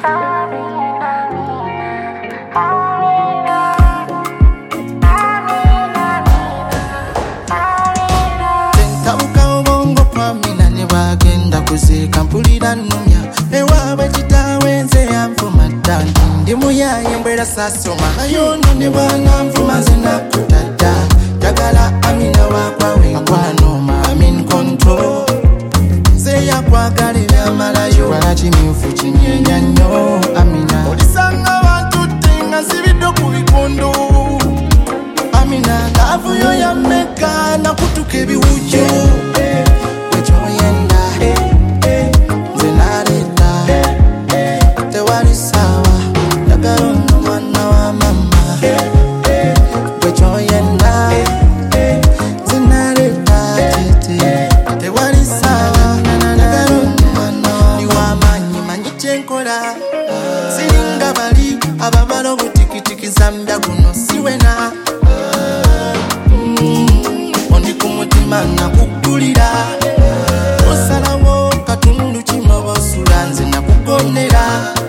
Kampulira nnumya ewaabwe kitaawe nze yanvuma dda ndi muyaye mbwera sasoma ayono ne bwana nvuma nze nakutadda njagala Amina wakwawe nkwanoma I'm in control nze yakwagala ebyamalayo wala kimyufu kinyenya nnyo Amina olisanga abantu tenga nsibidde ku bikondo Amina laavuyo yammeka nakutuka ebiwujjo wekyoyenda siringa bali ababalo butikitiki zambya guno siwena ondi ku mutima nakugulira osalawo katundu kimobosula nze nakugonera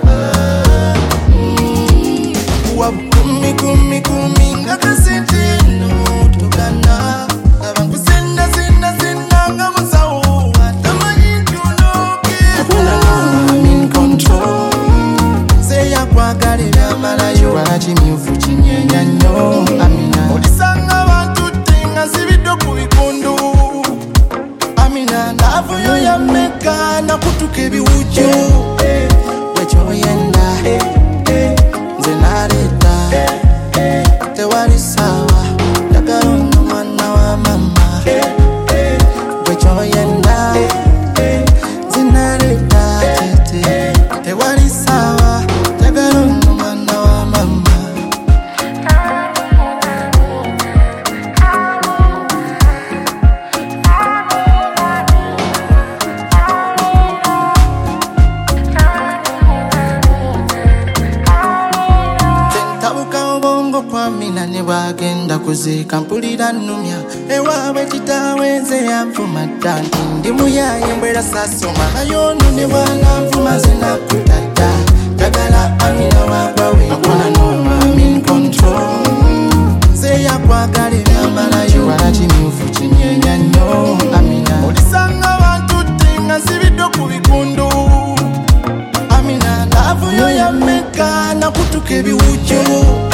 wa kumi kumi kumi nga kasente no tugana abankusenda senda senda nga musawo atamanyi ntunoke I'm in control nze yakwagalira amalayo wala kimyufu kinyenya nnyo Amina olisanga abantu tenga nsibidde ku bikondo Amina laavuyo yammeka nakutuka ebiwujjo wekyoyenda nze naleeta tewali sawa njagala ono mwana wa mama wekyoyenda nze naleeta tete tewali sawa njagala ono mwana wa mama Amina ne bagenda kuziika mpulira nnumya ewaabwe kitaawe nze yanvuma dda ndi muyaye mbwera sasoma ayono ne bwana nvuma nze nakutadda njagala Amina wakwawe nkwanoma I'm in control nze yakwagala ebyamalayo wala kimyufu kinyenya nnyo Amina olisanga abantu tenga nsibidde ku bikondo Amina laavuyo yammeka nakutuka ebiwujjo